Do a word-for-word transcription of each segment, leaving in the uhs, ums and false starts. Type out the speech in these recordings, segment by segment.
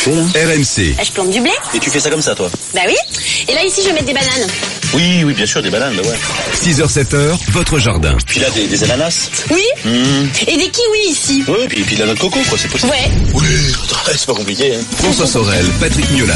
fais là? R M C. Bah, je plante du blé. Et tu fais ça comme ça, toi? Bah oui. Et là, ici, je vais mettre des bananes. Oui, oui, bien sûr, des bananes, bah ouais. six heures sept heures, votre jardin. Puis là, des, des ananas. Oui. Mmh. Et des kiwis ici. Oui, puis, puis de la noix de coco, quoi, c'est possible. Ouais. Oui, c'est pas compliqué, hein. François Sorel, Patrick Miolan.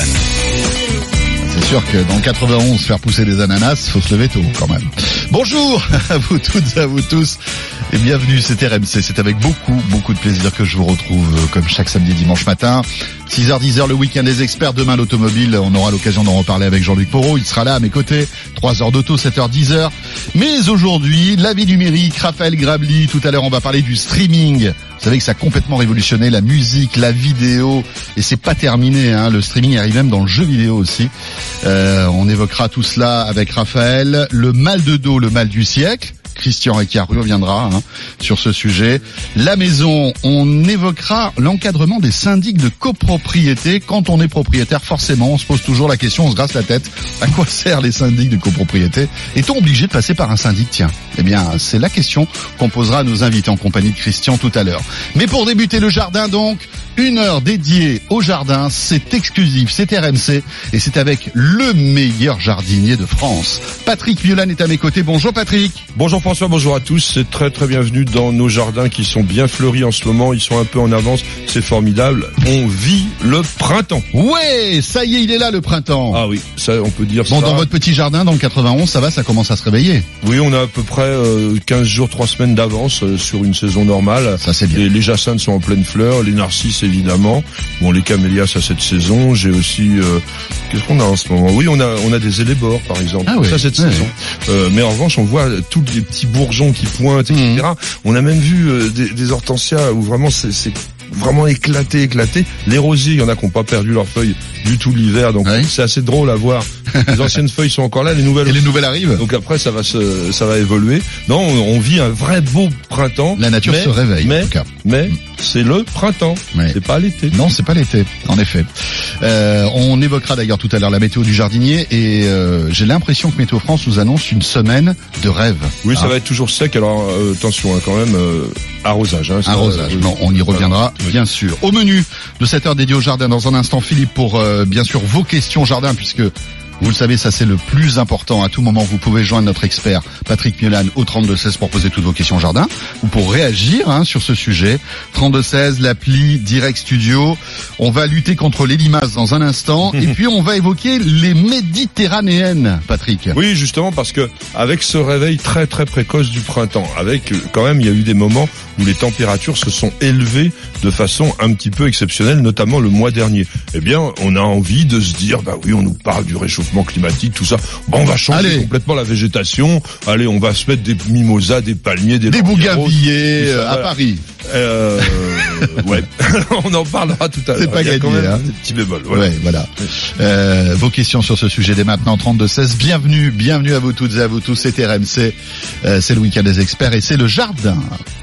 C'est sûr que dans le quatre-vingt-onze, faire pousser des ananas, faut se lever tôt quand même. Bonjour à vous toutes et à vous tous et bienvenue, c'est R M C. C'est avec beaucoup, beaucoup de plaisir que je vous retrouve comme chaque samedi et dimanche matin. six heures dix heures le week-end des experts. Demain l'automobile, on aura l'occasion d'en reparler avec Jean-Luc Porot. Il sera là à mes côtés. trois heures d'auto, sept heures dix heures. Mais aujourd'hui, la vie numérique, Raphaël Grabli. Tout à l'heure, on va parler du streaming. Vous savez que ça a complètement révolutionné la musique, la vidéo, et c'est pas terminé, hein. Le streaming arrive même dans le jeu vidéo aussi. Euh, on évoquera tout cela avec Raphaël. Le mal de dos, le mal du siècle. Christian Ricard reviendra hein, sur ce sujet. La maison, on évoquera l'encadrement des syndics de copropriété. Quand on est propriétaire, forcément, on se pose toujours la question, on se grasse la tête. À quoi servent les syndics de copropriété? Est-on obligé de passer par un syndic? Tiens, eh bien, c'est la question qu'on posera à nos invités en compagnie de Christian tout à l'heure. Mais pour débuter le jardin, donc, une heure dédiée au jardin, c'est exclusif, c'est R M C, et c'est avec le meilleur jardinier de France. Patrick Miolan est à mes côtés. Bonjour Patrick. Bonjour François, bonjour à tous. C'est très très bienvenue dans nos jardins qui sont bien fleuris en ce moment. Ils sont un peu en avance, c'est formidable. On vit le printemps. Ouais, ça y est, il est là le printemps. Ah oui, ça on peut dire bon, ça. Dans votre petit jardin, dans le quatre-vingt-onze, ça va, ça commence à se réveiller. Oui, on a à peu près euh, quinze jours, trois semaines d'avance euh, sur une saison normale. Ça c'est bien. Les, les jacinthes sont en pleine fleur, les narcisses évidemment. Bon, les camélias à cette saison. J'ai aussi euh, qu'est-ce qu'on a en ce moment? Oui, on a on a des élébores par exemple. Ah oui, ça cette ouais. saison. Euh, mais en revanche, on voit tous les petits bourgeons qui pointent, et cetera. Mmh. On a même vu euh, des, des hortensias où vraiment c'est, c'est vraiment éclaté, éclaté. Les rosiers, il y en a qui n'ont pas perdu leurs feuilles du tout l'hiver, donc oui. C'est assez drôle à voir. Les anciennes feuilles sont encore là, les nouvelles. Et les nouvelles arrivent. Donc après, ça va se, ça va évoluer. Non, on, on vit un vrai beau printemps. La nature mais, se réveille. Mais, en tout cas. mais c'est le printemps. Ouais. C'est pas l'été. Non, c'est pas l'été. En effet. Euh, on évoquera d'ailleurs tout à l'heure la météo du jardinier et euh, j'ai l'impression que Météo France nous annonce une semaine de rêve. Oui, hein. Ça va être toujours sec. Alors euh, attention hein, quand même. Euh, arrosage. Hein, arrosage. Euh, non, on y reviendra voilà. bien sûr. Au menu de cette heure dédiée au jardin, dans un instant, Philippe pour euh, bien sûr vos questions jardin, puisque vous le savez, ça c'est le plus important. À tout moment, vous pouvez joindre notre expert Patrick Miolan au trente-deux seize pour poser toutes vos questions jardin ou pour réagir hein, sur ce sujet. trente-deux seize, l'appli Direct Studio. On va lutter contre les limaces dans un instant et puis on va évoquer les méditerranéennes, Patrick. Oui, justement parce que avec ce réveil très très précoce du printemps, avec quand même il y a eu des moments où les températures se sont élevées de façon un petit peu exceptionnelle, notamment le mois dernier. Eh bien, on a envie de se dire, bah oui, on nous parle du réchauffement climatique, tout ça. Bon, on va changer Allez. complètement la végétation. Allez, on va se mettre des mimosas, des palmiers, des, des bougainvilliers euh, à voilà. Paris. Euh, ouais, on en parlera tout à l'heure. C'est pas gagné, quand même hein. Des petits bémols. Voilà. Ouais, voilà. Euh, vos questions sur ce sujet dès maintenant, trente-deux seize. Bienvenue, bienvenue à vous toutes et à vous tous. C'est R M C, euh, c'est le week-end des experts et c'est le jardin.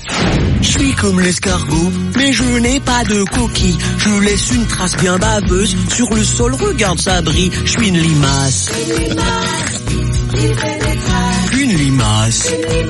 Je suis comme l'escargot, mais je n'ai pas de coquille. Je laisse une trace bien baveuse sur le sol, regarde ça brille. Je suis une limace. Une limace.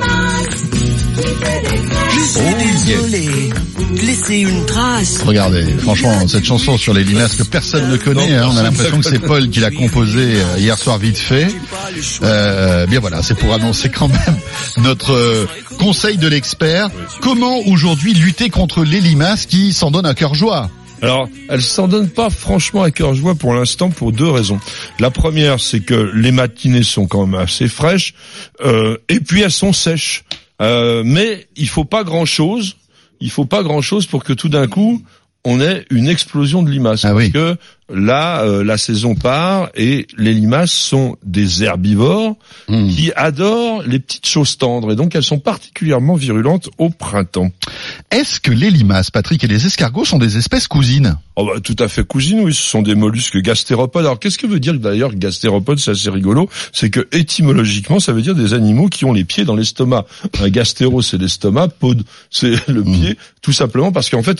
Je suis oh, désolé de laisser une trace. Regardez, franchement, cette chanson sur les limaces que personne ne connaît, hein, on a l'impression que c'est Paul qui l'a composée euh, hier soir vite fait. Euh, bien voilà, c'est pour annoncer quand même notre euh, conseil de l'expert. Comment aujourd'hui lutter contre les limaces qui s'en donnent à cœur joie? Alors, elles s'en donnent pas franchement à cœur joie pour l'instant pour deux raisons. La première, c'est que les matinées sont quand même assez fraîches, euh, et puis elles sont sèches. Euh, mais il faut pas grand-chose. Il faut pas grand-chose pour que tout d'un coup on ait une explosion de limaces. Ah parce oui. que là, euh, la saison part et les limaces sont des herbivores mmh. qui adorent les petites choses tendres et donc elles sont particulièrement virulentes au printemps. Est-ce que les limaces, Patrick, et les escargots sont des espèces cousines? Oh bah, tout à fait cousines, oui, ce sont des mollusques gastéropodes. Alors qu'est-ce que veut dire d'ailleurs gastéropode? C'est assez rigolo. C'est que étymologiquement, ça veut dire des animaux qui ont les pieds dans l'estomac. Un gastéro, c'est l'estomac, pod, c'est le pied, mmh. tout simplement parce qu'en fait,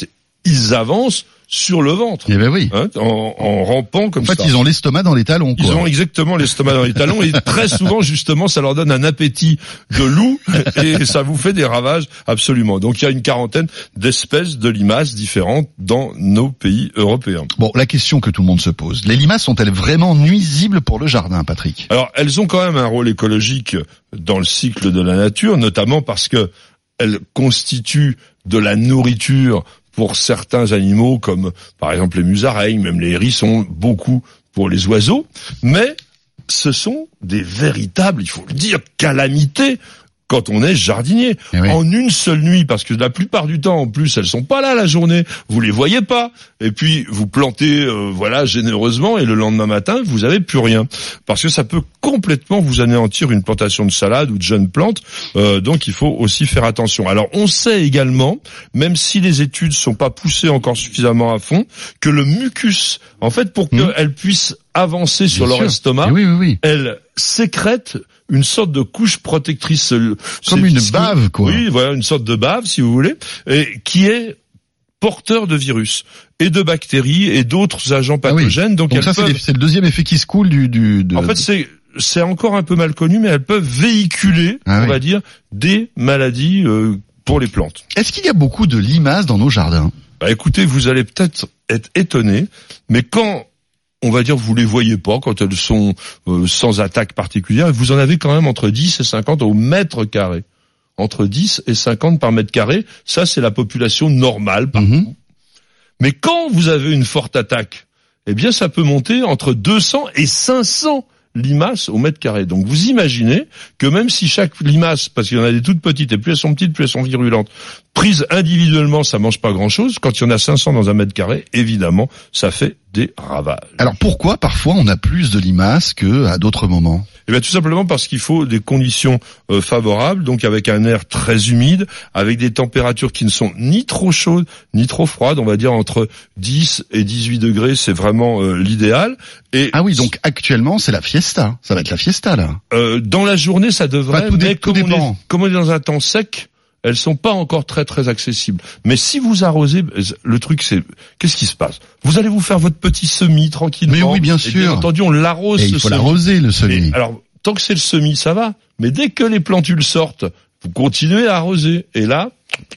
ils avancent sur le ventre. Eh ben oui. Hein, en, en rampant comme ça. En fait, ça. Ils ont l'estomac dans les talons, quoi. Ils ont exactement l'estomac dans les talons et très souvent, justement, ça leur donne un appétit de loup et ça vous fait des ravages absolument. Donc, il y a une quarantaine d'espèces de limaces différentes dans nos pays européens. Bon, la question que tout le monde se pose. Les limaces sont-elles vraiment nuisibles pour le jardin, Patrick? Alors, elles ont quand même un rôle écologique dans le cycle de la nature, notamment parce que elles constituent de la nourriture pour certains animaux, comme par exemple les musaraignes, même les hérissons, beaucoup pour les oiseaux, mais ce sont des véritables, il faut le dire, calamités quand on est jardinier. Eh oui. En une seule nuit, parce que la plupart du temps, en plus, elles sont pas là la journée, vous les voyez pas, et puis vous plantez, euh, voilà, généreusement, et le lendemain matin, vous avez plus rien, parce que ça peut complètement vous anéantir une plantation de salade ou de jeunes plantes, euh, donc il faut aussi faire attention. Alors, on sait également, même si les études sont pas poussées encore suffisamment à fond, que le mucus, en fait, pour mmh. qu'elles puissent avancer sur Bien leur sûr. estomac, oui, oui, oui. elles sécrètent une sorte de couche protectrice. Comme une bave, quoi. Oui, voilà, une sorte de bave, si vous voulez, et qui est porteur de virus et de bactéries et d'autres agents pathogènes. Ah oui. Donc, Donc elles ça, peuvent... c'est, les, c'est le deuxième effet qui se coule du... du de... En fait, c'est c'est encore un peu mal connu, mais elles peuvent véhiculer, ah on oui. va dire, des maladies euh, pour les plantes. Est-ce qu'il y a beaucoup de limaces dans nos jardins? Bah, écoutez, vous allez peut-être être étonné, mais quand... on va dire, vous les voyez pas quand elles sont euh, sans attaque particulière. Vous en avez quand même entre dix et cinquante au mètre carré. Entre dix et cinquante par mètre carré. Ça, c'est la population normale partout. Mm-hmm. Mais quand vous avez une forte attaque, eh bien, ça peut monter entre deux cents et cinq cents limaces au mètre carré. Donc, vous imaginez que même si chaque limace, parce qu'il y en a des toutes petites, et plus elles sont petites, plus elles sont virulentes, prises individuellement, ça mange pas grand-chose. Quand il y en a cinq cents dans un mètre carré, évidemment, ça fait des ravages. Alors pourquoi parfois on a plus de limaces que à d'autres moments? Eh bien tout simplement parce qu'il faut des conditions euh, favorables, donc avec un air très humide, avec des températures qui ne sont ni trop chaudes ni trop froides, on va dire entre dix et dix-huit degrés, c'est vraiment euh, l'idéal. Et ah oui, donc actuellement c'est la fiesta, ça va être la fiesta là. Euh, dans la journée ça devrait, enfin, tout mais dé- tout comme, on dépend. est, comme on est dans un temps sec, elles sont pas encore très très accessibles. Mais si vous arrosez, le truc c'est, qu'est-ce qui se passe? Vous allez vous faire votre petit semis tranquillement. Mais oui, bien et sûr. bien entendu, on l'arrose. Et ce il faut semis. l'arroser le semis. Et alors, tant que c'est le semis, ça va. Mais dès que les plantules sortent, vous continuez à arroser. Et là,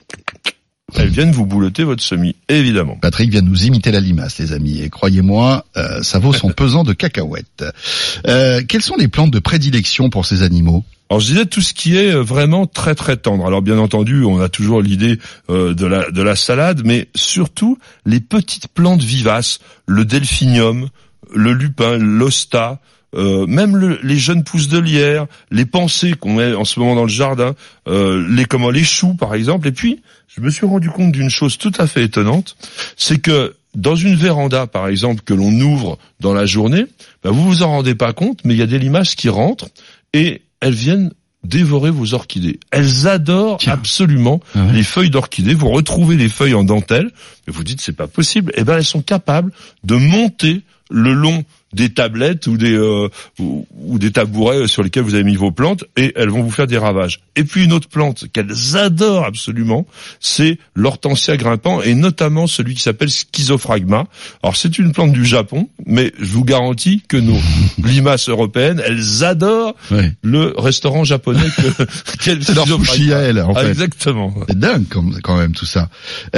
elles viennent vous boulotter votre semis, évidemment. Patrick vient de nous imiter la limace, les amis. Et croyez-moi, euh, ça vaut son pesant de cacahuètes. Euh, quelles sont les plantes de prédilection pour ces animaux? Alors je disais tout ce qui est vraiment très très tendre. Alors bien entendu, on a toujours l'idée euh, de la de la salade, mais surtout les petites plantes vivaces, le delphinium, le lupin, l'hosta, euh, même le, les jeunes pousses de lierre, les pensées qu'on met en ce moment dans le jardin, euh, les comment les choux par exemple. Et puis je me suis rendu compte d'une chose tout à fait étonnante, c'est que dans une véranda par exemple que l'on ouvre dans la journée, ben, vous vous en rendez pas compte, mais il y a des limaces qui rentrent et elles viennent dévorer vos orchidées. Elles adorent Tiens. absolument ah ouais. les feuilles d'orchidées. Vous retrouvez les feuilles en dentelle, mais vous dites c'est pas possible. Eh ben elles sont capables de monter le long des tablettes ou des euh, ou, ou des tabourets sur lesquels vous avez mis vos plantes et elles vont vous faire des ravages. Et puis une autre plante qu'elles adorent absolument, c'est l'hortensia grimpant et notamment celui qui s'appelle schizophragma. Alors c'est une plante du Japon, mais je vous garantis que nos limaces européennes, elles adorent ouais. le restaurant japonais que qu'elles c'est leur sushi à elles, en fait. Ah, exactement. C'est dingue quand même tout ça.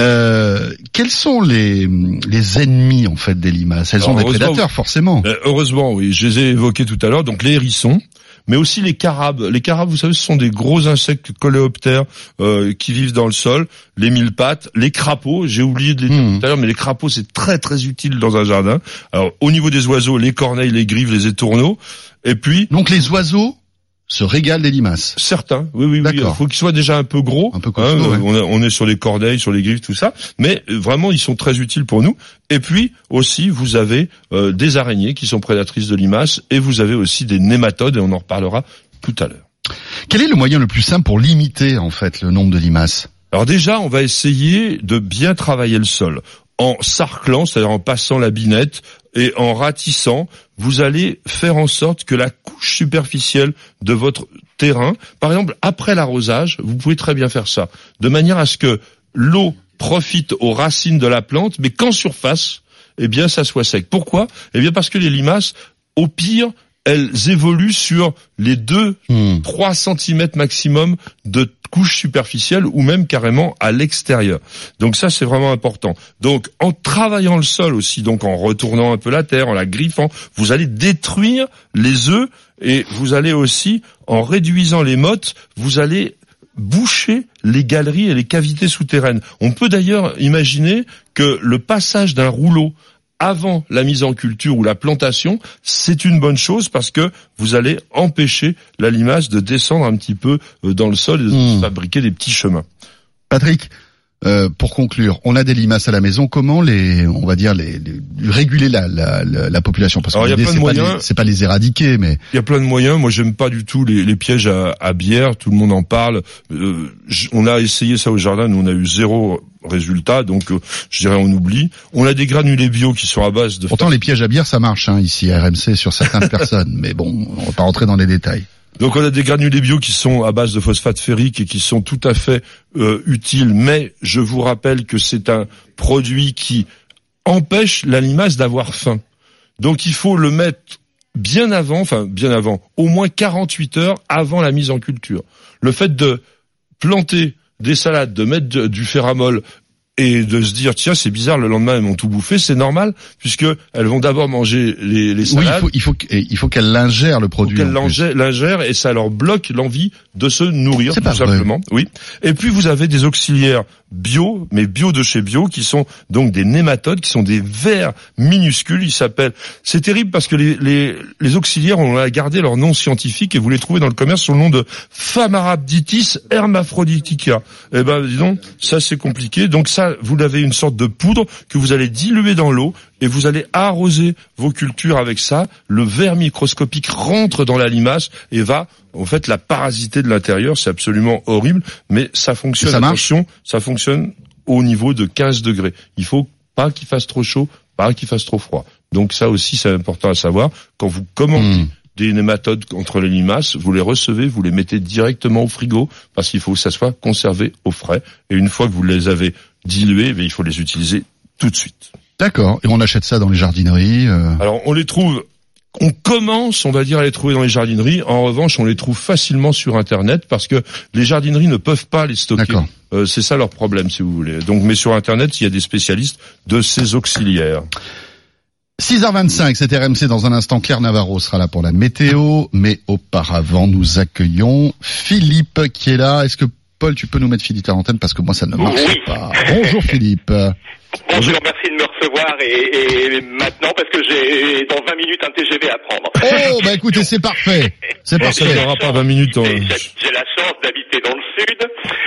Euh, quels sont les les ennemis en fait des limaces? Elles sont des prédateurs forcément. Euh, heureusement, oui, je les ai évoqués tout à l'heure. Donc les hérissons, mais aussi les carabes. Les carabes, vous savez, ce sont des gros insectes coléoptères euh, qui vivent dans le sol. Les mille pattes, les crapauds. J'ai oublié de les dire mmh. tout à l'heure, mais les crapauds, c'est très très utile dans un jardin. Alors au niveau des oiseaux, les corneilles, les grives, les étourneaux. Et puis donc les oiseaux se régalent des limaces. Certains, oui, oui, oui. Il faut qu'ils soient déjà un peu gros. Un peu costaud, hein, ouais. on, est, on est sur les corneilles, sur les griffes, tout ça. Mais vraiment, ils sont très utiles pour nous. Et puis aussi, vous avez euh, des araignées qui sont prédatrices de limaces, et vous avez aussi des nématodes, et on en reparlera tout à l'heure. Quel est le moyen le plus simple pour limiter en fait le nombre de limaces? Alors déjà, on va essayer de bien travailler le sol. En sarclant, c'est-à-dire en passant la binette et en ratissant, vous allez faire en sorte que la couche superficielle de votre terrain, par exemple, après l'arrosage, vous pouvez très bien faire ça, de manière à ce que l'eau profitent aux racines de la plante, mais qu'en surface, eh bien, ça soit sec. Pourquoi ? Eh bien, parce que les limaces, au pire, elles évoluent sur les deux, mmh. trois centimètres maximum de couche superficielle ou même carrément à l'extérieur. Donc ça, c'est vraiment important. Donc, en travaillant le sol aussi, donc en retournant un peu la terre, en la griffant, vous allez détruire les œufs et vous allez aussi, en réduisant les mottes, vous allez boucher les galeries et les cavités souterraines. On peut d'ailleurs imaginer que le passage d'un rouleau avant la mise en culture ou la plantation, c'est une bonne chose parce que vous allez empêcher la limace de descendre un petit peu dans le sol et de mmh. fabriquer des petits chemins. Patrick, euh, pour conclure, on a des limaces à la maison. Comment les, on va dire, les, les réguler la, la, la, la population ? Parce que l'idée, c'est pas, les, c'est pas les éradiquer, mais il y a plein de moyens. Moi, j'aime pas du tout les, les pièges à, à bière. Tout le monde en parle. Euh, on a essayé ça au jardin, nous on a eu zéro résultat, donc euh, je dirais on oublie. On a des granulés bio qui sont à base de... Pourtant, les pièges à bière, ça marche hein, ici à R M C sur certaines personnes, mais bon, on va pas rentrer dans les détails. Donc on a des granulés bio qui sont à base de phosphate ferrique et qui sont tout à fait euh, utiles, mais je vous rappelle que c'est un produit qui empêche la limace d'avoir faim. Donc il faut le mettre bien avant, enfin bien avant, au moins quarante-huit heures avant la mise en culture. Le fait de planter des salades, de mettre de, du ferramol et de se dire tiens c'est bizarre, le lendemain elles m'ont tout bouffé, c'est normal puisque elles vont d'abord manger les, les salades. Oui, il faut il faut il faut qu'elles l'ingèrent le produit. Qu'elles l'ingèrent, l'ingèrent et ça leur bloque l'envie de se nourrir c'est tout pas simplement. Vrai. Oui. Et puis vous avez des auxiliaires bio, mais bio de chez bio, qui sont donc des nématodes, qui sont des vers minuscules. Ils s'appellent. C'est terrible parce que les les les auxiliaires, on a gardé leur nom scientifique et vous les trouvez dans le commerce sous le nom de Phamarabditis hermaphroditica. Eh ben dis donc, ça c'est compliqué. Donc ça, vous avez une sorte de poudre que vous allez diluer dans l'eau et vous allez arroser vos cultures avec ça. Le ver microscopique rentre dans la limace et va en fait la parasiter de l'intérieur. C'est absolument horrible, mais ça fonctionne. Ça Attention, ça fonctionne au niveau de quinze degrés. Il faut pas qu'il fasse trop chaud, pas qu'il fasse trop froid. Donc ça aussi c'est important à savoir. Quand vous commandez mmh. des nématodes contre les limaces, vous les recevez, vous les mettez directement au frigo parce qu'il faut que ça soit conservé au frais. Et une fois que vous les avez dilués, il faut les utiliser tout de suite. D'accord. Et on achète ça dans les jardineries euh... Alors on les trouve, on commence, on va dire, à les trouver dans les jardineries. En revanche, on les trouve facilement sur Internet parce que les jardineries ne peuvent pas les stocker. D'accord. Euh, c'est ça leur problème, si vous voulez. Donc, mais sur Internet, il y a des spécialistes de ces auxiliaires. six heures vingt-cinq, c'est R M C. Dans un instant, Claire Navarro sera là pour la météo. Mais auparavant, nous accueillons Philippe qui est là. Est-ce que Paul, tu peux nous mettre Philippe à l'antenne parce que moi, ça ne marche oui. pas. Bonjour Philippe. Bonjour, merci de me recevoir et, et maintenant parce que j'ai dans vingt minutes un T G V à prendre. Oh, bah écoutez, c'est parfait. C'est bon, parfait. Ça ne durera pas vingt minutes. Hein. J'ai, j'ai la chance d'habiter dans le sud.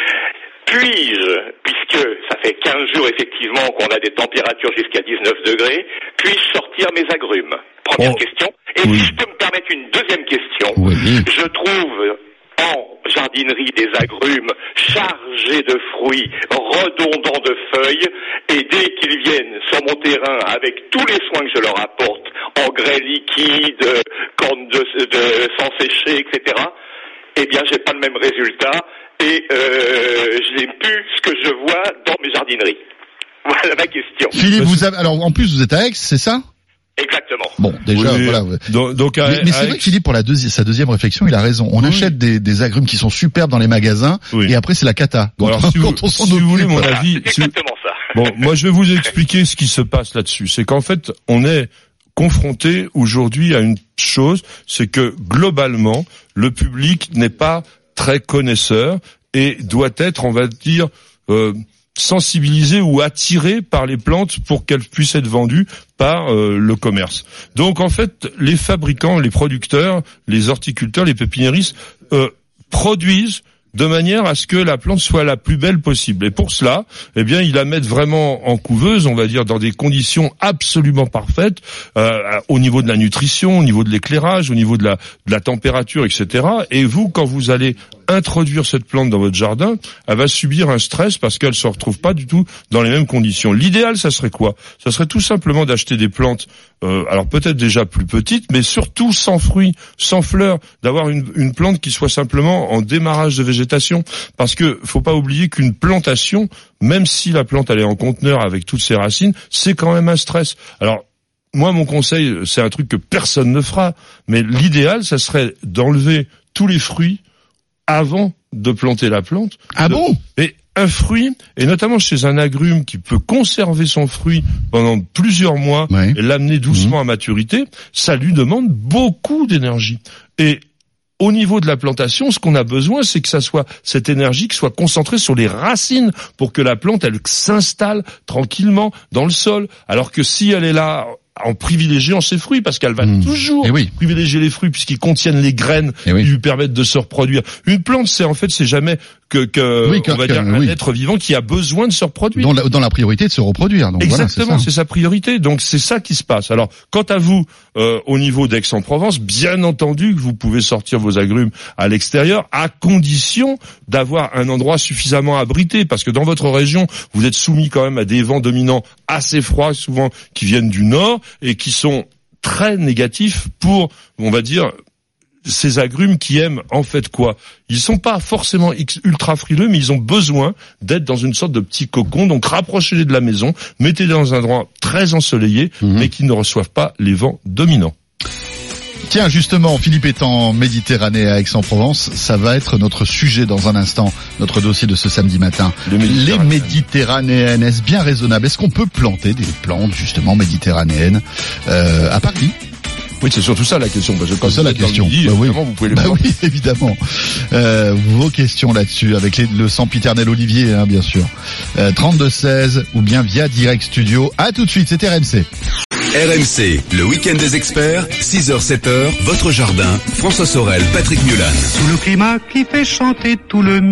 Puis-je, puisque ça fait quinze jours effectivement qu'on a des températures jusqu'à dix-neuf degrés, puis-je sortir mes agrumes? Première oh. question. Et oui. si je peux me permettre une deuxième question, oui. je trouve en jardinerie des agrumes chargés de fruits, redondants de feuilles, et dès qu'ils viennent sur mon terrain avec tous les soins que je leur apporte, engrais liquides, cornes de, de sang séché, et cetera, eh bien j'ai pas le même résultat et euh, je n'ai plus ce que je vois dans mes jardineries. Voilà ma question. Philippe, vous avez, alors en plus vous êtes à Aix, c'est ça? Exactement. Bon, déjà, oui, voilà. Donc, donc à, mais, mais c'est à vrai que Philippe, pour la deuxi- sa deuxième réflexion, il a raison. On oui. achète des, des agrumes qui sont superbes dans les magasins, oui. et après c'est la cata. Bon, alors, si vous, si vous voulez mon avis, c'est exactement si ça. Bon, moi je vais vous expliquer ce qui se passe là-dessus. C'est qu'en fait, on est confronté aujourd'hui à une chose, c'est que globalement, le public n'est pas très connaisseur et doit être, on va dire, euh, sensibilisé ou attiré par les plantes pour qu'elles puissent être vendues par euh, le commerce. Donc en fait, les fabricants, les producteurs, les horticulteurs, les pépiniéristes euh, produisent de manière à ce que la plante soit la plus belle possible. Et pour cela, eh bien, ils la mettent vraiment en couveuse, on va dire, dans des conditions absolument parfaites, euh, au niveau de la nutrition, au niveau de l'éclairage, au niveau de la, de la température, et cetera. Et vous, quand vous allez introduire cette plante dans votre jardin, elle va subir un stress parce qu'elle se retrouve pas du tout dans les mêmes conditions. L'idéal, ça serait quoi? Ça serait tout simplement d'acheter des plantes, euh, alors peut-être déjà plus petites, mais surtout sans fruits, sans fleurs, d'avoir une, une plante qui soit simplement en démarrage de végétation, végétation. Parce que faut pas oublier qu'une plantation, même si la plante elle est en conteneur avec toutes ses racines, c'est quand même un stress. Alors, moi, mon conseil, c'est un truc que personne ne fera, mais l'idéal, ça serait d'enlever tous les fruits avant de planter la plante. Ah de... bon? Et un fruit, et notamment chez un agrume qui peut conserver son fruit pendant plusieurs mois, ouais. et l'amener doucement mmh. à maturité, ça lui demande beaucoup d'énergie. Et au niveau de la plantation, ce qu'on a besoin, c'est que ça soit cette énergie qui soit concentrée sur les racines pour que la plante, elle s'installe tranquillement dans le sol. Alors que si elle est là en privilégiant ses fruits, parce qu'elle va mmh. toujours oui. privilégier les fruits puisqu'ils contiennent les graines oui. qui lui permettent de se reproduire. Une plante, c'est en fait, c'est jamais que, que oui, on va que, dire que, un oui. être vivant qui a besoin de se reproduire. Dans la, dans la priorité de se reproduire. Donc exactement, voilà, c'est, c'est sa priorité. Donc c'est ça qui se passe. Alors, quant à vous, euh, au niveau d'Aix-en-Provence, bien entendu que vous pouvez sortir vos agrumes à l'extérieur, à condition d'avoir un endroit suffisamment abrité, parce que dans votre région, vous êtes soumis quand même à des vents dominants assez froids, souvent qui viennent du nord et qui sont très négatifs pour, on va dire, ces agrumes qui aiment en fait quoi? Ils sont pas forcément ultra frileux, mais ils ont besoin d'être dans une sorte de petit cocon. Donc rapprochez-les de la maison, mettez-les dans un endroit très ensoleillé, mmh. mais qui ne reçoivent pas les vents dominants. Tiens, justement, Philippe étant Méditerranée à Aix-en-Provence, ça va être notre sujet dans un instant, notre dossier de ce samedi matin. Les Méditerranéennes, les Méditerranéennes, est-ce bien raisonnable? Est-ce qu'on peut planter des plantes justement méditerranéennes euh, à Paris? Oui, c'est surtout ça la question. Parce que quand c'est ça la question. Midi, bah oui. Vous pouvez les bah prendre. oui, évidemment. Euh, vos questions là-dessus, avec les, le sempiternel Olivier, hein, bien sûr. Euh, trente-deux seize ou bien via Direct Studio. À tout de suite, c'est R M C. R M C, le week-end des experts, six heures sept heures, votre jardin, François Sorel, Patrick Mulan. Sous le climat qui fait chanter tout le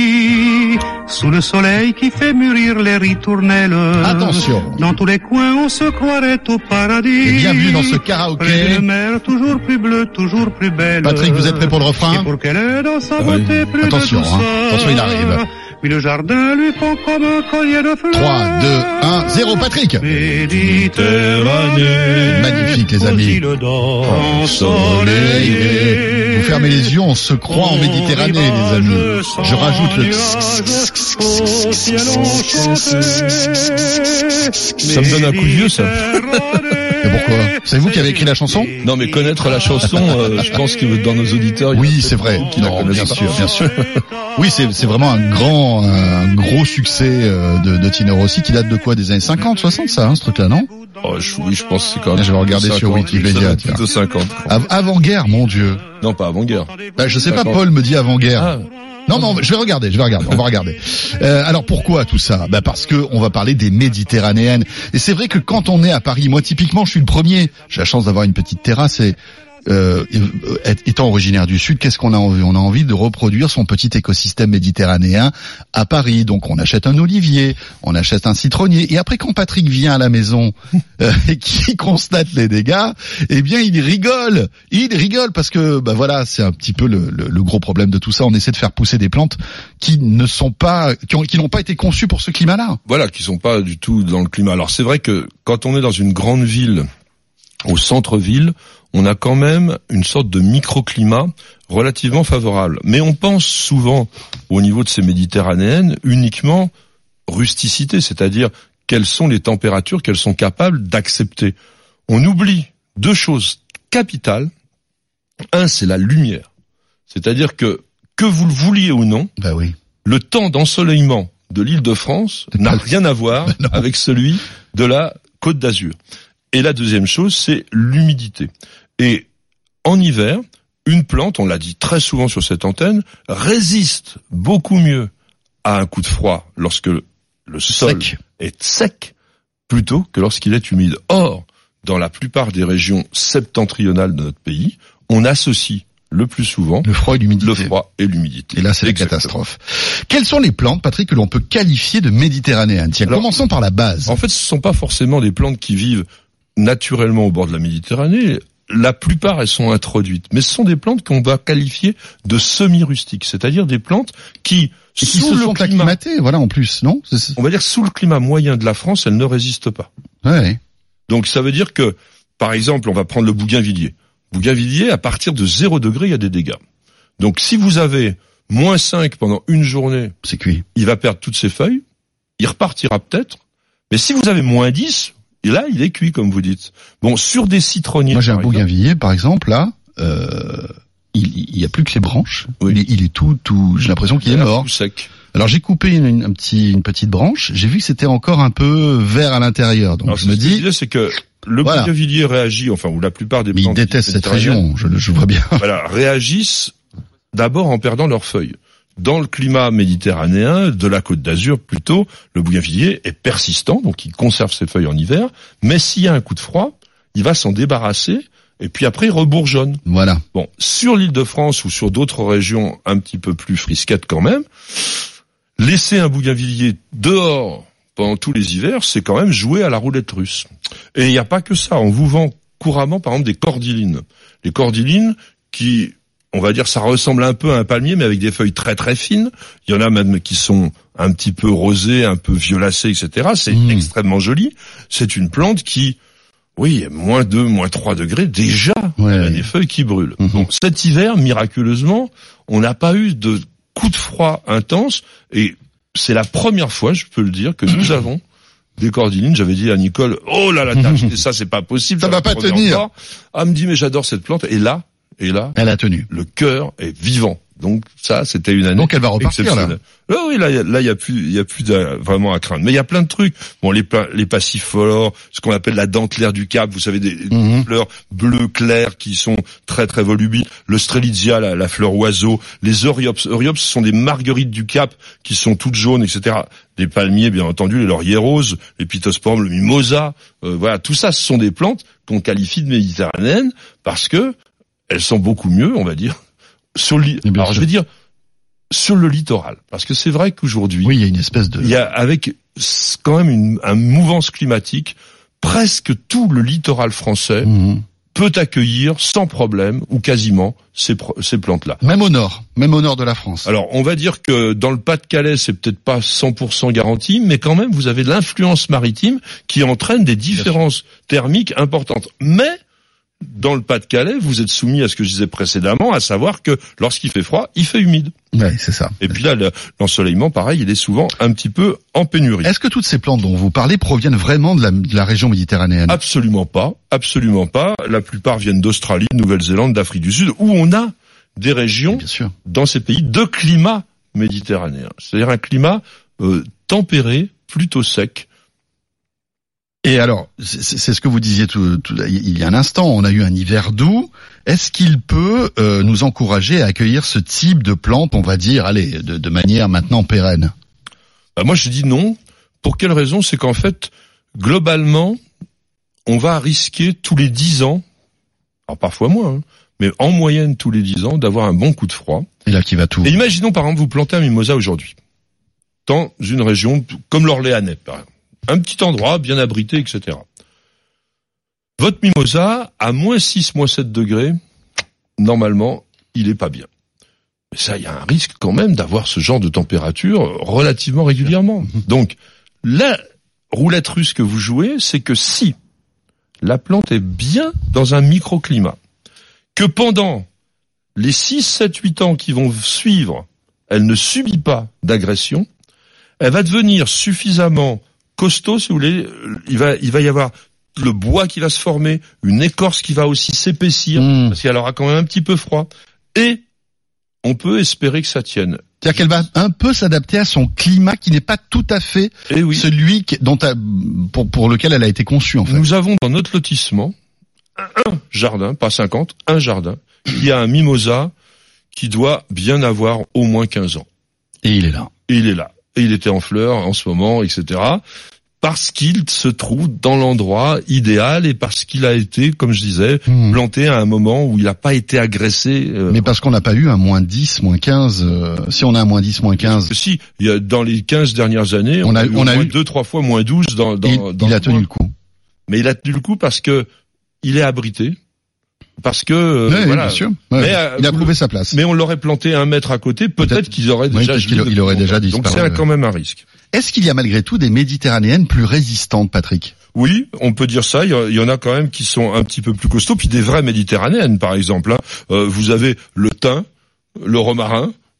midi, sous le soleil qui fait mûrir les ritournelles. Attention. Dans tous les coins, on se croirait au paradis. Et bienvenue dans ce karaoké. Près de mer, toujours plus bleue, toujours plus belle. Patrick, vous êtes prêt pour le refrain? Et pour qu'elle ait dans sa ah beauté oui. plus Attention, de hein. Attention, il arrive. Puis le jardin lui font comme un collier de fleurs. trois, deux, un, zéro, Patrick. Méditerranée. Magnifique, les amis. Ensoleillé. Vous fermez les yeux, on se croit en Méditerranée, les amis. Je rajoute le ça me donne un coup de vieux, ça. Mais pourquoi? C'est vous qui avez écrit la chanson? Non, mais connaître la chanson, euh, je pense que dans nos auditeurs... Oui, c'est vrai. Non, bien sûr, bien sûr. Oui, c'est, c'est vraiment un grand, un gros succès de, de Tino Rossi qui date de quoi? Des années cinquante, soixante, ça, hein, ce truc-là, non? Oh, je, oui, je pense que c'est quand même... Je vais regarder cinquante, sur Wikipédia, tiens. Plutôt cinquante. Av- avant-guerre, mon Dieu. Non, pas avant-guerre. Bah, je sais cinquante. Pas, Paul me dit avant-guerre. Ah. Non, non, je vais regarder, je vais regarder, on va regarder. Euh, alors pourquoi tout ça? Bah parce que on va parler des Méditerranéennes. Et c'est vrai que quand on est à Paris, moi typiquement, je suis le premier. J'ai la chance d'avoir une petite terrasse et euh, étant originaire du Sud, qu'est-ce qu'on a envie? On a envie de reproduire son petit écosystème méditerranéen à Paris. Donc on achète un olivier, on achète un citronnier. Et après, quand Patrick vient à la maison euh, et qu'il constate les dégâts, eh bien il rigole. Il rigole parce que bah voilà, c'est un petit peu le, le, le gros problème de tout ça. On essaie de faire pousser des plantes qui ne sont pas, qui, ont, qui n'ont pas été conçues pour ce climat-là. Voilà, qui sont pas du tout dans le climat. Alors c'est vrai que quand on est dans une grande ville, au centre-ville, on a quand même une sorte de microclimat relativement favorable. Mais on pense souvent, au niveau de ces Méditerranéennes, uniquement rusticité, c'est-à-dire quelles sont les températures qu'elles sont capables d'accepter. On oublie deux choses capitales. Un, c'est la lumière. C'est-à-dire que, que vous le vouliez ou non, bah oui. le temps d'ensoleillement de l'Île-de-France n'a rien à voir bah avec celui de la Côte d'Azur. Et la deuxième chose, c'est l'humidité. Et en hiver, une plante, on l'a dit très souvent sur cette antenne, résiste beaucoup mieux à un coup de froid lorsque le sol sec. est sec plutôt que lorsqu'il est humide. Or, dans la plupart des régions septentrionales de notre pays, on associe le plus souvent le froid et l'humidité. Le froid et l'humidité. Et là, c'est la catastrophe. Quelles sont les plantes, Patrick, que l'on peut qualifier de méditerranéennes? Tiens, alors, commençons par la base. En fait, ce ne sont pas forcément des plantes qui vivent naturellement au bord de la Méditerranée. La plupart, elles sont introduites. Mais ce sont des plantes qu'on va qualifier de semi-rustiques. C'est-à-dire des plantes qui, et qui se sont acclimatées, voilà, en plus, non? C'est... On va dire, sous le climat moyen de la France, elles ne résistent pas. Ouais. Donc, ça veut dire que, par exemple, on va prendre le bougainvillier. Bougainvillier, à partir de zéro degré, il y a des dégâts. Donc, si vous avez moins cinq pendant une journée, c'est cuit. Il va perdre toutes ses feuilles, il repartira peut-être, mais si vous avez moins dix, et là, il est cuit, comme vous dites. Bon, sur des citronniers... Moi, j'ai un exemple, bougainvillier, par exemple, là, euh, il, il y a plus que les branches. Oui. Il, est, il est tout, tout, j'ai l'impression qu'il est mort. Tout sec. Alors, j'ai coupé une, une, un petit, une petite branche, j'ai vu que c'était encore un peu vert à l'intérieur. Donc, Alors, je me ce que dis... je disais, c'est que le Voilà. bougainvillier réagit, enfin, ou la plupart des Mais ils plantes... détestent cette méditerranéennes, région, je le je vois bien. Voilà, réagissent d'abord en perdant leurs feuilles. Dans le climat méditerranéen, de la Côte d'Azur plutôt, le bougainvillier est persistant, donc il conserve ses feuilles en hiver, mais s'il y a un coup de froid, il va s'en débarrasser, et puis après il rebourgeonne. Voilà. Bon, sur l'Île-de-France ou sur d'autres régions un petit peu plus frisquettes quand même, laisser un bougainvillier dehors pendant tous les hivers, c'est quand même jouer à la roulette russe. Et il n'y a pas que ça, on vous vend couramment par exemple des cordylines. Les cordylines qui... on va dire, ça ressemble un peu à un palmier, mais avec des feuilles très très fines. Il y en a même qui sont un petit peu rosées, un peu violacées, et cetera. C'est mmh. extrêmement joli. C'est une plante qui, oui, moins deux, moins trois degrés, déjà, ouais, elle a ouais. des feuilles qui brûlent. Mmh. Bon, cet hiver, miraculeusement, on n'a pas eu de coup de froid intense, et c'est la première fois, je peux le dire, que nous avons des cordylines. J'avais dit à Nicole, oh là là, t'as acheté ça, c'est pas possible. Ça va pas tenir. Encore. Ah, elle me dit, mais j'adore cette plante. Et là, Et là, elle a tenu. Le cœur est vivant. Donc ça, c'était une année. Donc elle va repartir là. Là, oui, là, là, il y a plus, il y a plus de, vraiment à craindre. Mais il y a plein de trucs. Bon, les, les passiflores, ce qu'on appelle la dentelaire du Cap, vous savez, des, mmh. des fleurs bleues claires qui sont très très volubiles. Le strelitzia, la, la fleur oiseau. Les euryops, euryops, ce sont des marguerites du Cap qui sont toutes jaunes, et cetera. Des palmiers, bien entendu, les lauriers roses, les pittosporums, le mimosa. Euh, voilà, tout ça, ce sont des plantes qu'on qualifie de méditerranéennes parce que elles sont beaucoup mieux, on va dire, sur le, alors je vais dire, sur le littoral. Parce que c'est vrai qu'aujourd'hui, oui, il y a une espèce de, il y a avec quand même une, une mouvance climatique, presque tout le littoral français mmh. peut accueillir sans problème, ou quasiment, ces, ces plantes-là. Même au nord, même au nord de la France. Alors, on va dire que dans le Pas-de-Calais, c'est peut-être pas cent pour cent garanti, mais quand même, vous avez l'influence maritime qui entraîne des différences thermiques importantes. Mais, dans le Pas-de-Calais, vous êtes soumis à ce que je disais précédemment, à savoir que lorsqu'il fait froid, il fait humide. Oui, c'est ça. Et puis là, l'ensoleillement, pareil, il est souvent un petit peu en pénurie. Est-ce que toutes ces plantes dont vous parlez proviennent vraiment de la, de la région méditerranéenne? Absolument pas, absolument pas. La plupart viennent d'Australie, de Nouvelle-Zélande, d'Afrique du Sud, où on a des régions, bien sûr, dans ces pays, de climat méditerranéen. C'est-à-dire un climat euh, tempéré, plutôt sec. Et alors, c'est ce que vous disiez tout, tout, il y a un instant, on a eu un hiver doux. Est-ce qu'il peut euh, nous encourager à accueillir ce type de plantes, on va dire, allez, de, de manière maintenant pérenne? Bah moi, je dis non. Pour quelle raison? C'est qu'en fait, globalement, on va risquer tous les dix ans, alors parfois moins, hein, mais en moyenne tous les dix ans, d'avoir un bon coup de froid. Et là, qui va tout. Et imaginons, par exemple, vous plantez un mimosa aujourd'hui, dans une région comme l'Orléanais, par exemple. Un petit endroit bien abrité, et cetera. Votre mimosa, à moins six, moins sept degrés, normalement, il est pas bien. Mais ça, il y a un risque quand même d'avoir ce genre de température relativement régulièrement. Donc, la roulette russe que vous jouez, c'est que si la plante est bien dans un microclimat, que pendant les six, sept, huit ans qui vont suivre, elle ne subit pas d'agression, elle va devenir suffisamment costaud, si vous voulez, il va, il va y avoir le bois qui va se former, une écorce qui va aussi s'épaissir, mmh. parce qu'elle aura quand même un petit peu froid, et on peut espérer que ça tienne. C'est-à-dire qu'elle va un peu s'adapter à son climat qui n'est pas tout à fait et oui. celui qui, dont a, pour, pour lequel elle a été conçue, en fait. Nous avons dans notre lotissement un jardin, pas cinquante, un jardin, qui a un mimosa qui doit bien avoir au moins quinze ans. Et il est là. Et il est là. Et il était en fleurs en ce moment, et cetera. Parce qu'il se trouve dans l'endroit idéal et parce qu'il a été, comme je disais, mmh. planté à un moment où il n'a pas été agressé. Euh, Mais parce qu'on n'a pas eu un moins dix, moins quinze. Euh, si on a un moins dix, moins quinze. Si, il y a, dans les quinze dernières années, on, on a, a eu on a eu deux, trois fois moins douze dans, dans, il, dans il a tenu le coup. Mais il a tenu le coup parce que il est abrité. Parce que euh, ouais, voilà, bien sûr. Ouais, mais, euh, il a trouvé sa place. Mais on l'aurait planté un mètre à côté, peut-être, peut-être qu'ils auraient déjà, oui, il, il aurait déjà disparu. Donc c'est quand même un risque. Est-ce qu'il y a malgré tout des méditerranéennes plus résistantes, Patrick? Oui, on peut dire ça. Il y en a quand même qui sont un petit peu plus costauds, puis des vraies méditerranéennes, par exemple. Hein. Euh, vous avez le thym, le romarin,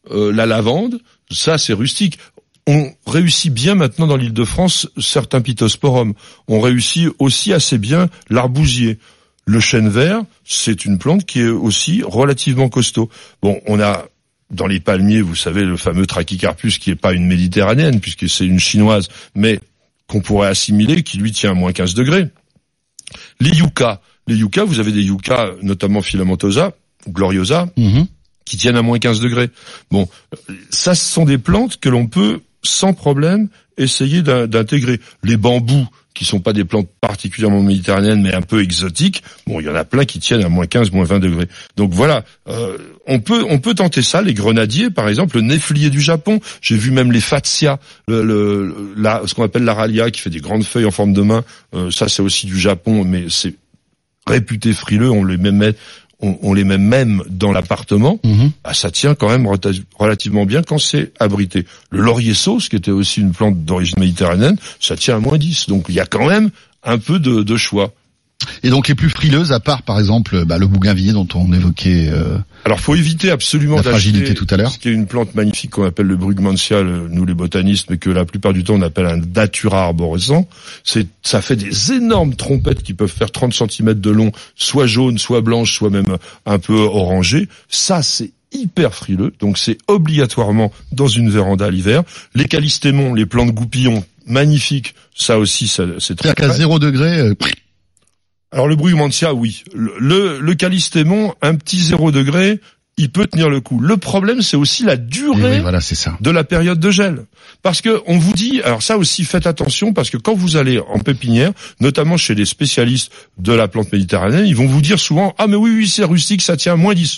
euh, la lavande, ça c'est rustique. On réussit bien maintenant dans l'Île-de-France certains pittosporums. On réussit aussi assez bien l'arbousier. Le chêne vert, c'est une plante qui est aussi relativement costaud. Bon, on a dans les palmiers, vous savez, le fameux Trachycarpus qui est pas une méditerranéenne puisque c'est une chinoise, mais qu'on pourrait assimiler, qui lui tient à moins quinze degrés. Les yuccas, les yuccas, vous avez des yuccas, notamment Filamentosa, Gloriosa, mm-hmm. qui tiennent à moins quinze degrés. Bon, ça, ce sont des plantes que l'on peut sans problème essayer d'intégrer. Les bambous, qui sont pas des plantes particulièrement méditerranéennes, mais un peu exotiques. Bon, il y en a plein qui tiennent à moins quinze, moins vingt degrés. Donc voilà, euh, on peut on peut tenter ça. Les grenadiers, par exemple, le néflier du Japon. J'ai vu même les fatsia, le, le la, ce qu'on appelle l'aralia, qui fait des grandes feuilles en forme de main. Euh, ça, c'est aussi du Japon, mais c'est réputé frileux. On les met on, on les met même dans l'appartement. Mmh. Bah, ça tient quand même relativement bien quand c'est abrité. Le laurier sauce, qui était aussi une plante d'origine méditerranéenne, ça tient à moins dix. Donc il y a quand même un peu de, de choix. Et donc les plus frileuses, à part par exemple bah, le bougainvillier dont on évoquait. Euh, Alors faut éviter absolument la fragilité tout à l'heure. Ce qui est une plante magnifique qu'on appelle le Brugmansia, le, nous les botanistes, mais que la plupart du temps on appelle un datura arborescent. C'est, ça fait des énormes trompettes qui peuvent faire trente centimètres de long, soit jaunes, soit blanches, soit même un peu orangées. Ça c'est hyper frileux, donc c'est obligatoirement dans une véranda l'hiver. Les callistémons, les plantes goupillons, magnifiques, ça aussi ça, c'est très. C'est-à-dire qu'à zéro degré. Euh... Alors le Brugmansia, oui. Le, le, le callistémon, un petit zéro degré, il peut tenir le coup. Le problème, c'est aussi la durée oui, voilà, c'est ça. de la période de gel. Parce que on vous dit, alors ça aussi, faites attention, parce que quand vous allez en pépinière, notamment chez les spécialistes de la plante méditerranéenne, ils vont vous dire souvent, ah mais oui, oui, c'est rustique, ça tient à moins dix.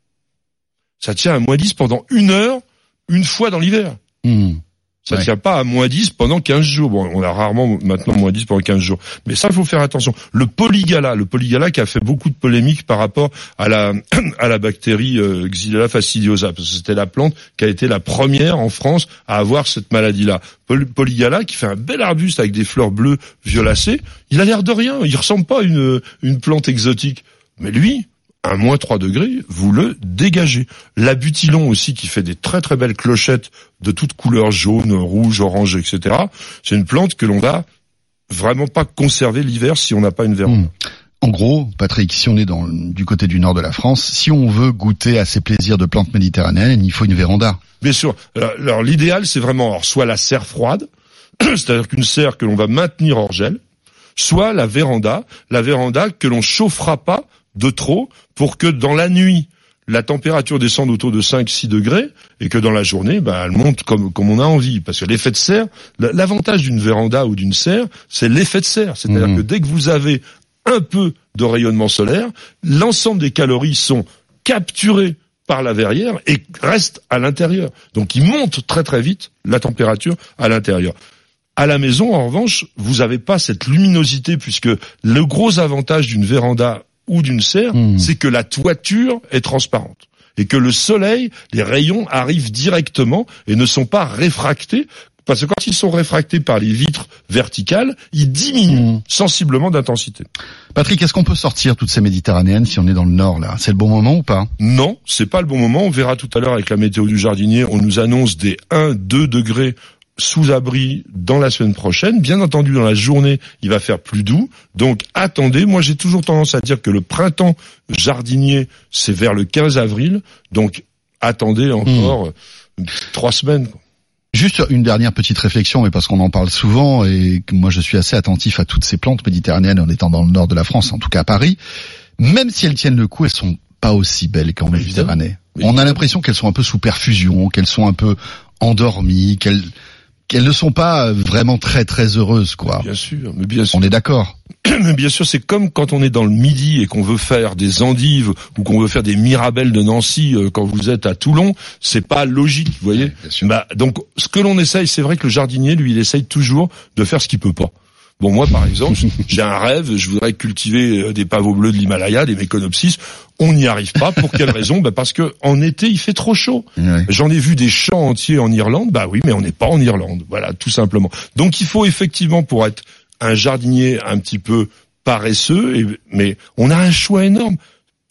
Ça tient à moins dix pendant une heure, une fois dans l'hiver. Mmh. Ça ne ouais. tient pas à moins dix pendant quinze jours. Bon, on a rarement maintenant moins dix pendant quinze jours. Mais ça, il faut faire attention. Le polygala, le polygala qui a fait beaucoup de polémiques par rapport à la à la bactérie euh, Xylella fastidiosa, parce que c'était la plante qui a été la première en France à avoir cette maladie-là. Poly- polygala qui fait un bel arbuste avec des fleurs bleues violacées. Il a l'air de rien. Il ressemble pas à une une plante exotique. Mais lui, à moins trois degrés, vous le dégagez. L'abutilon aussi, qui fait des très très belles clochettes de toutes couleurs, jaune, rouge, orange, et cetera. C'est une plante que l'on va vraiment pas conserver l'hiver si on n'a pas une véranda. Mmh. En gros, Patrick, si on est dans, du côté du nord de la France, si on veut goûter à ces plaisirs de plantes méditerranéennes, il faut une véranda. Bien sûr. Alors, alors l'idéal, c'est vraiment alors, soit la serre froide, c'est-à-dire qu'une serre que l'on va maintenir hors gel, soit la véranda, la véranda que l'on chauffera pas de trop pour que dans la nuit la température descende autour de cinq six degrés et que dans la journée bah elle monte comme comme on a envie, parce que l'effet de serre, l'avantage d'une véranda ou d'une serre, c'est l'effet de serre, c'est-à-dire mmh. que dès que vous avez un peu de rayonnement solaire, l'ensemble des calories sont capturées par la verrière et restent à l'intérieur. Donc il monte très très vite la température à l'intérieur. À la maison, en revanche, vous n'avez pas cette luminosité, puisque le gros avantage d'une véranda ou d'une serre, mmh. c'est que la toiture est transparente et que le soleil, les rayons arrivent directement et ne sont pas réfractés, parce que quand ils sont réfractés par les vitres verticales, ils diminuent mmh. sensiblement d'intensité. Patrick, est-ce qu'on peut sortir toutes ces méditerranéennes si on est dans le nord là? C'est le bon moment ou pas? Non, c'est pas le bon moment. On verra tout à l'heure avec la météo du jardinier. On nous annonce des un deux degrés sous abri dans la semaine prochaine. Bien entendu, dans la journée, il va faire plus doux. Donc, attendez. Moi, j'ai toujours tendance à dire que le printemps jardinier, c'est vers le quinze avril. Donc, attendez encore mmh. trois semaines. Juste une dernière petite réflexion, mais parce qu'on en parle souvent et que moi, je suis assez attentif à toutes ces plantes méditerranéennes en étant dans le nord de la France, en tout cas à Paris. Même si elles tiennent le coup, elles sont pas aussi belles qu'en Méditerranée. On a l'impression qu'elles sont un peu sous perfusion, qu'elles sont un peu endormies, qu'elles qu'elles ne sont pas vraiment très très heureuses, quoi. Bien sûr, mais bien sûr. On est d'accord. Mais bien sûr, c'est comme quand on est dans le Midi et qu'on veut faire des endives ou qu'on veut faire des mirabelles de Nancy euh, quand vous êtes à Toulon, c'est pas logique, vous voyez. Oui, bien sûr. Bah, donc, ce que l'on essaye, c'est vrai que le jardinier, lui, il essaye toujours de faire ce qu'il peut pas. Bon, moi, par exemple, j'ai un rêve, je voudrais cultiver des pavots bleus de l'Himalaya, des Meconopsis. On n'y arrive pas. Pour quelle raison? Bah, parce que en été, il fait trop chaud. Oui. J'en ai vu des champs entiers en Irlande. Bah oui, mais on n'est pas en Irlande. Voilà, tout simplement. Donc, il faut effectivement, pour être un jardinier un petit peu paresseux, et, mais on a un choix énorme.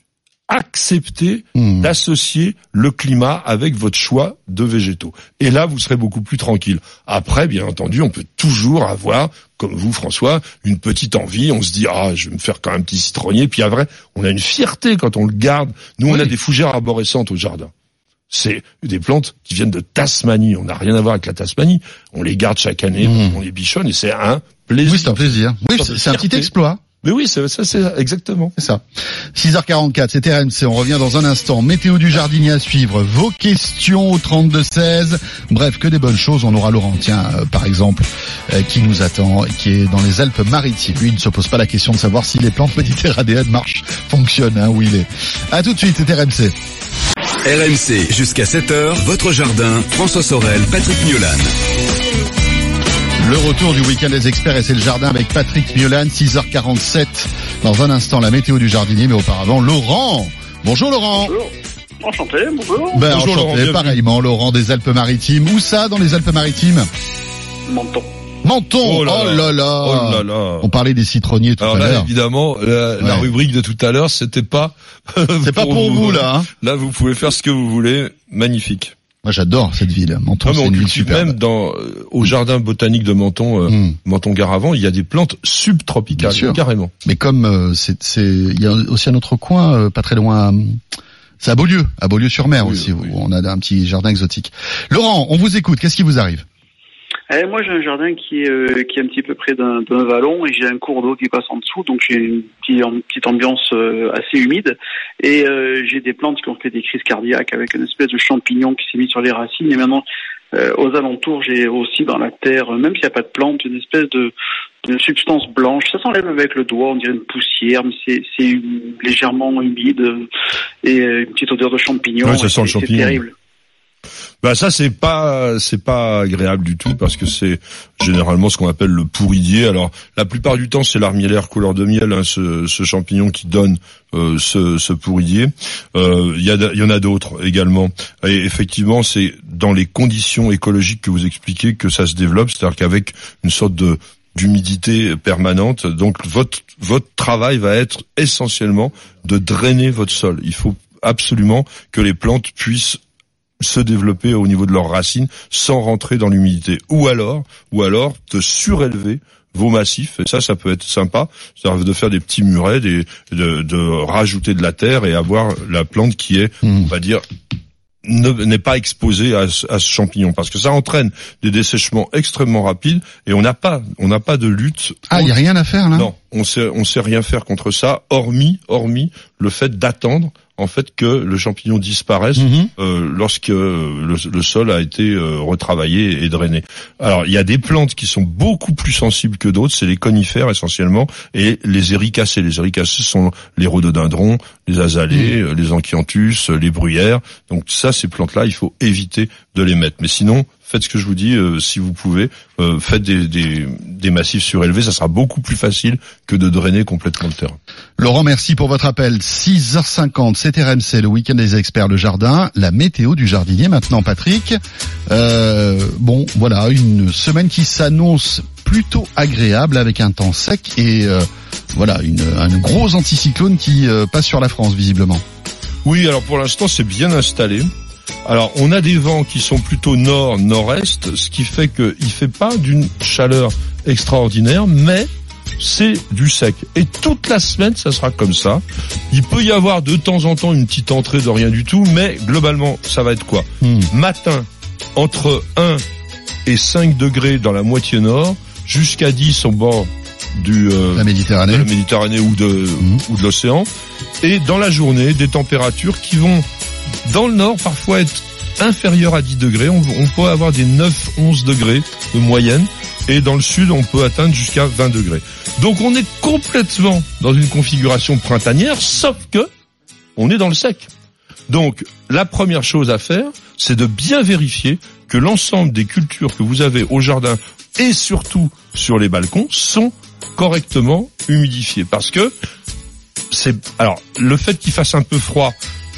accepter Mmh. d'associer le climat avec votre choix de végétaux. Et là, vous serez beaucoup plus tranquille. Après, bien entendu, on peut toujours avoir, comme vous, François, une petite envie. On se dit, ah, je vais me faire quand même un petit citronnier. Puis, à vrai, on a une fierté quand on le garde. Nous, on oui. a des fougères arborescentes au jardin. C'est des plantes qui viennent de Tasmanie. On n'a rien à voir avec la Tasmanie. On les garde chaque année, Mmh. on les bichonne et c'est un plaisir. Oui, c'est un plaisir. Oui, Une c'est, sorte de c'est un petit fierté. exploit. Mais oui, c'est, ça, c'est exactement. C'est ça. six heures quarante-quatre, c'est R M C. On revient dans un instant. Météo du jardinier à suivre. Vos questions au trente-deux seize. Bref, que des bonnes choses. On aura Laurent, tiens, euh, par exemple, euh, qui nous attend, qui est dans les Alpes-Maritimes. Lui, il ne se pose pas la question de savoir si les plantes méditerranéennes marchent, fonctionnent, hein, où il est. À tout de suite, c'est R M C. R M C jusqu'à sept heures, votre jardin, François Sorel, Patrick Miolan. Le retour du week-end des experts et c'est le jardin avec Patrick Miolan, six heures quarante-sept. Dans un instant, la météo du jardinier, mais auparavant, Laurent. Bonjour Laurent. Bonjour. Enchanté, bonjour. Ben, Bonjour, Laurent, enchanté, bienvenue. pareillement, Laurent des Alpes-Maritimes. Où ça, dans les Alpes-Maritimes? Menton. Menton. Oh Oh là là là. là. Oh là là. On parlait des citronniers tout Alors à là, l'heure. évidemment, la, la Ouais. rubrique de tout à l'heure, c'était pas. C'est pas pour vous, là, hein. Là, vous pouvez faire ce que vous voulez. Magnifique. Moi, j'adore cette ville. Menton, Non, mais c'est on une ville cultive superbe. même dans euh, au jardin botanique de Menton, euh, Mm. Menton-Garavant, il y a des plantes subtropicales, Bien sûr. carrément. Mais comme euh, c'est, c'est, il y a aussi un autre coin, euh, pas très loin. euh, C'est à Beaulieu, à Beaulieu-sur-Mer Oui, aussi, oui. où on a un petit jardin exotique. Laurent, on vous écoute. Qu'est-ce qui vous arrive? Eh, moi, j'ai un jardin qui est, euh, qui est un petit peu près d'un, d'un vallon et j'ai un cours d'eau qui passe en dessous, donc j'ai une petite, une petite ambiance euh, assez humide et euh, j'ai des plantes qui ont fait des crises cardiaques avec une espèce de champignon qui s'est mis sur les racines et maintenant euh, aux alentours j'ai aussi dans la terre, même s'il n'y a pas de plante, une espèce de, de substance blanche. Ça s'enlève avec le doigt, on dirait une poussière, mais c'est, c'est légèrement humide euh, et euh, une petite odeur de champignon. Ouais, ça sent le C'est- champignon. C'est terrible. Bah ça c'est pas c'est pas agréable du tout parce que c'est généralement ce qu'on appelle le pourridier. Alors la plupart du temps c'est l'armillaire couleur de miel, hein, ce, ce champignon qui donne euh, ce, ce pourridier. Euh, Il y, a, il y en a d'autres également. Et effectivement c'est dans les conditions écologiques que vous expliquez que ça se développe, c'est-à-dire qu'avec une sorte de d'humidité permanente, donc votre votre travail va être essentiellement de drainer votre sol. Il faut absolument que les plantes puissent se développer au niveau de leurs racines sans rentrer dans l'humidité. Ou alors, ou alors de surélever vos massifs, et ça, ça peut être sympa, c'est-à-dire de faire des petits murets, des, de, de rajouter de la terre et avoir la plante qui est, Mmh. on va dire, ne- n'est pas exposée à, ce- à ce champignon, parce que ça entraîne des dessèchements extrêmement rapides et on n'a pas, on n'a pas de lutte. Ah, il y a rien à faire là? Non, on sait, on sait rien faire contre ça, hormis, hormis le fait d'attendre en fait que le champignon disparaisse Mhm. euh, lorsque euh, le, le sol a été euh, retravaillé et drainé. Alors il y a des plantes qui sont beaucoup plus sensibles que d'autres, c'est les conifères essentiellement et les éricacées. Les éricacées sont les rhododendrons, les azalées, euh, les anchianthus, euh, les bruyères. Donc ça, ces plantes-là, il faut éviter de les mettre. Mais sinon, faites ce que je vous dis, euh, si vous pouvez, euh, faites des, des, des massifs surélevés, ça sera beaucoup plus facile que de drainer complètement le terrain. Laurent, merci pour votre appel. six heures cinquante, c'est R M C, le week-end des experts, le jardin, la météo du jardinier. Maintenant, Patrick, euh, bon, voilà, une semaine qui s'annonce plutôt agréable avec un temps sec et euh, voilà, une, un gros anticyclone qui euh, passe sur la France, visiblement. Oui, alors pour l'instant, c'est bien installé. Alors, on a des vents qui sont plutôt nord-nord-est, ce qui fait qu'il fait pas d'une chaleur extraordinaire, mais c'est du sec. Et toute la semaine, ça sera comme ça. Il peut y avoir de temps en temps une petite entrée de rien du tout, mais globalement, ça va être quoi? Hmm. Matin, entre un et cinq degrés dans la moitié nord, jusqu'à dix au bord du euh, La Méditerranée. de la Méditerranée ou de Mmh. ou de l'océan. Et dans la journée, des températures qui vont dans le nord parfois être inférieures à dix degrés. On, on peut avoir des neuf à onze degrés de moyenne. Et dans le sud, on peut atteindre jusqu'à vingt degrés. Donc on est complètement dans une configuration printanière, sauf que on est dans le sec. Donc la première chose à faire, c'est de bien vérifier que l'ensemble des cultures que vous avez au jardin et surtout sur les balcons sont correctement humidifiées. Parce que c'est, alors, le fait qu'il fasse un peu froid,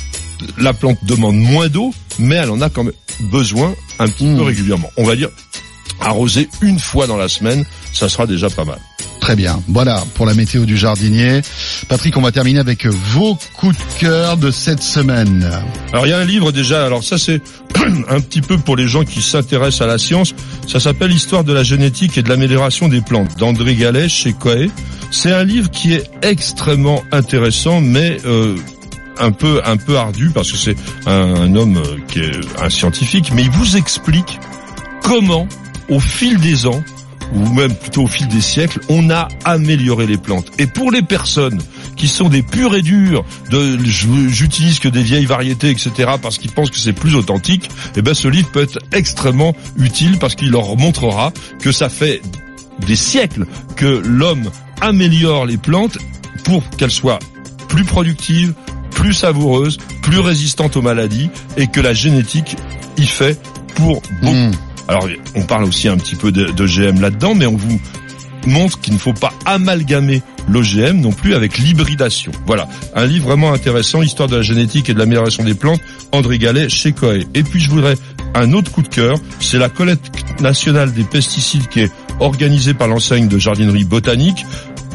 la plante demande moins d'eau, mais elle en a quand même besoin un petit Mmh. peu régulièrement. On va dire arroser une fois dans la semaine ça sera déjà pas mal. Très bien. Voilà pour la météo du jardinier. Patrick, on va terminer avec vos coups de cœur de cette semaine. Alors il y a un livre déjà, alors ça c'est un petit peu pour les gens qui s'intéressent à la science. Ça s'appelle L'histoire de la génétique et de l'amélioration des plantes d'André Gallet chez Coe. C'est un livre qui est extrêmement intéressant, mais euh, un peu un peu ardu parce que c'est un, un homme qui est un scientifique, mais il vous explique comment, au fil des ans, ou même plutôt au fil des siècles, on a amélioré les plantes. Et pour les personnes qui sont des purs et durs, de j'utilise que des vieilles variétés, et cetera, parce qu'ils pensent que c'est plus authentique, eh ben ce livre peut être extrêmement utile parce qu'il leur montrera que ça fait des siècles que l'homme améliore les plantes pour qu'elles soient plus productives, plus savoureuses, plus résistantes aux maladies, et que la génétique y fait pour beaucoup. Mmh. Alors, on parle aussi un petit peu de, de G M là-dedans, mais on vous montre qu'il ne faut pas amalgamer l'O G M non plus avec l'hybridation. Voilà, un livre vraiment intéressant, Histoire de la génétique et de l'amélioration des plantes, André Gallet chez Coe. Et puis je voudrais un autre coup de cœur, c'est la collecte nationale des pesticides qui est organisée par l'enseigne de jardinerie botanique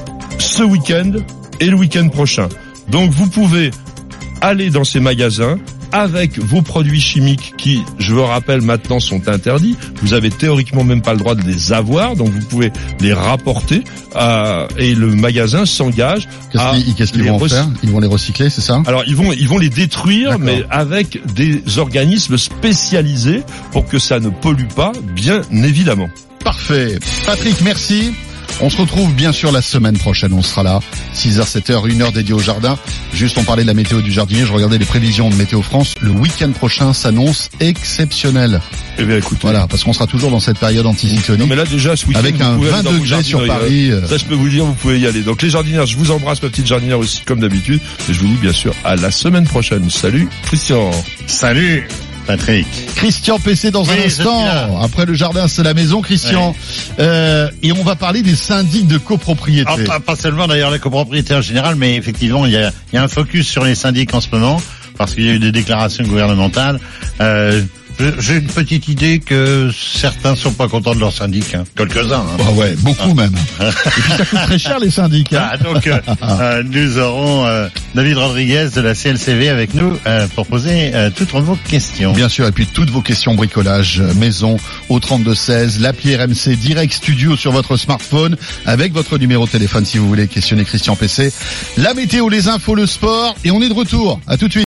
ce week-end et le week-end prochain. Donc vous pouvez aller dans ces magasins avec vos produits chimiques qui, je vous rappelle, maintenant sont interdits. Vous avez théoriquement même pas le droit de les avoir, donc vous pouvez les rapporter euh, et le magasin s'engage qu'est-ce à qu'ils, qu'est-ce qu'ils vont en faire ? Ils vont les recycler, c'est ça ? Alors ils vont ils vont les détruire, D'accord. mais avec des organismes spécialisés pour que ça ne pollue pas, bien évidemment. Parfait. Patrick, merci. On se retrouve bien sûr la semaine prochaine, on sera là, six heures, sept heures, une heure dédiée au jardin. Juste on parlait de la météo du jardinier, je regardais les prévisions de Météo France, le week-end prochain s'annonce exceptionnel. Eh bien écoutez. Voilà, parce qu'on sera toujours dans cette période anticyclonique. Non mais là déjà ce week-end, avec un vingt degrés sur Paris. Euh, ça je peux vous le dire, vous pouvez y aller. Donc les jardinières, je vous embrasse ma petite jardinière aussi comme d'habitude. Et je vous dis bien sûr à la semaine prochaine. Salut Christian. Salut Patrick. Christian P C dans oui, un instant. Après le jardin, c'est la maison, Christian. Oui. Euh, et on va parler des syndics de copropriété. Ah, pas, pas seulement d'ailleurs la copropriété en général, mais effectivement, il y a, il y a un focus sur les syndics en ce moment, parce qu'il y a eu des déclarations gouvernementales. Euh, J'ai une petite idée que certains sont pas contents de leur syndic, hein. Quelques-uns. Hein. Ah ouais, beaucoup ah. même. Et puis ça coûte très cher les syndics. Hein. Ah, donc euh, euh, nous aurons euh, David Rodriguez de la C L C V avec nous euh, pour poser euh, toutes vos questions. Bien sûr, et puis toutes vos questions bricolage, maison au trente-deux seize, l'appli R M C Direct Studio sur votre smartphone avec votre numéro de téléphone si vous voulez questionner Christian P C. La météo, les infos, le sport et on est de retour. À tout de suite.